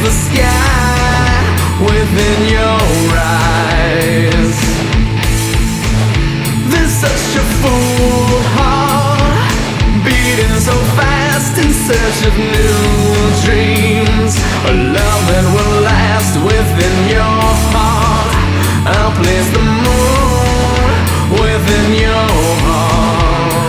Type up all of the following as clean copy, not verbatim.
the sky within your eyes. There's such a full heart beating so fast in search of new dreams, a love that will last within your heart. I'll place the moon within your heart.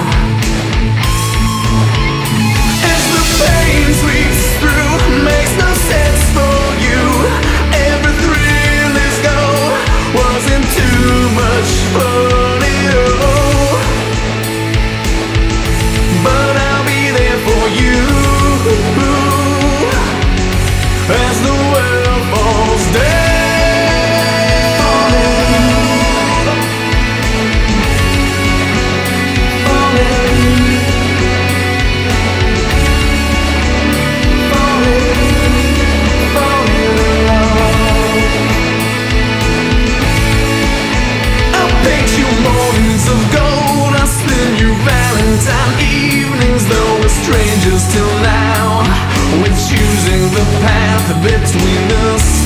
As the pain sweeps through, makes no sense for you. Every thrill is gone, wasn't too much fun at all. But I'll be there for you as the world falls down. Strangers till now, we're choosing the path between the